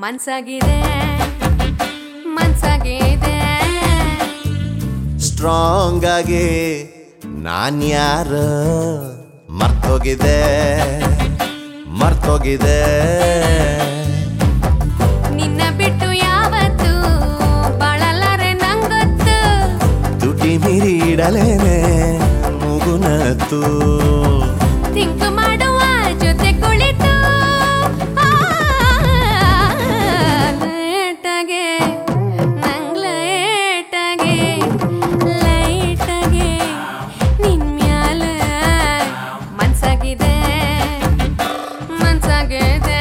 ಮನ್ಸಾಗಿದೆ ಮನ್ಸಾಗಿದೆ strong ಆಗಿ ನಾನ್ಯಾರ ಮರ್ತೋಗಿದೆ ಮರ್ತೋಗಿದೆ ನಿನ್ನ ಬಿಟ್ಟು ಯಾವತ್ತು ಬಾಳಲಾರೆ ನಂಗೊತ್ತು ತುಟಿ ಮೀರಿ ಇಡಲೇನೆ ಮುಗುನತ್ತು ಥಿಂಕ್ ಮಾಡುವ ಜೊತೆ ಕುಳಿತು ಲೇಟಾಗೆ ನಂಗ್ ಲೇಟಾಗೆ ಲೈಟಾಗೆ ನಿನ್ ಮ್ಯಾಲೆ ಮನ್ಸಾಗಿದೆ ಮನ್ಸಾಗಿದೆ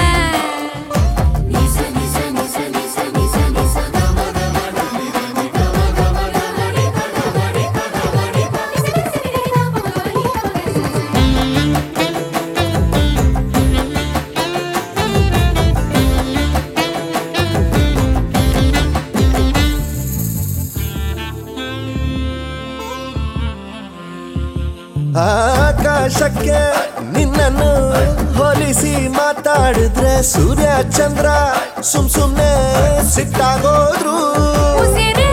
ಆಕಾಶಕ್ಕೆ ನಿನ್ನನ್ನು ಹೋಲಿಸಿ ಮಾತಾಡಿದ್ರೆ ಸೂರ್ಯ ಚಂದ್ರ ಸುಮ್ ಸುಮ್ನೆ ಸಿಟ್ಟಾಗೋದ್ರು ಉಸಿರೇ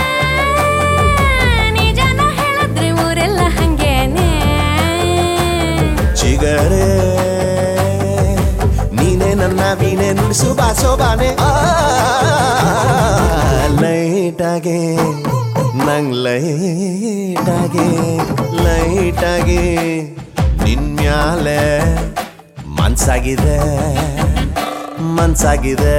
ನಿಜನ ಹೇಳಿದ್ರೆ ಊರೆಲ್ಲ ಹಂಗೇನೆ ಚಿಗರೆ ನೀನೆ ನನ್ನ ವೀಣೆ ನುಡಿಸು ಬಾಸೋಬಾನೆ ಲೈಟಾಗೆ ನಂಗ್ ಲೈಟಾಗೆ ಲೈಟಾಗೆ ನಿನ್ಮ್ಯಾಲೆ ಮನ್ಸಾಗಿದೆ ಮನ್ಸಾಗಿದೆ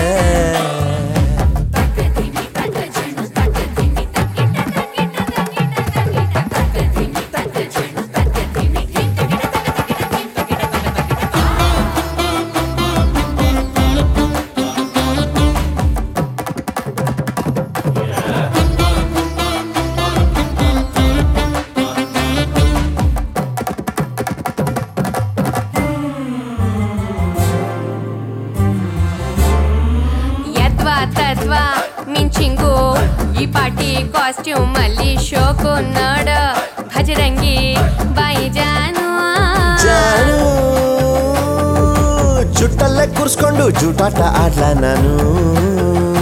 ತತ್ವ ಮಿಂಚಿಂಗು ಈ ಪಾಟಿ ಕಾಸ್ಟ್ಯೂಮ್ ಅಲ್ಲಿ ಶೋಕು ನೋಡ ಭಜರಂಗಿ ಬಾಯಿ ಜಾನು ಜಾನು ಜುಟ್ಟಲ್ಲೇ ಕೂರ್ಸ್ಕೊಂಡು ಜೂಟಾಟ ಆಡ್ಲ ನಾನು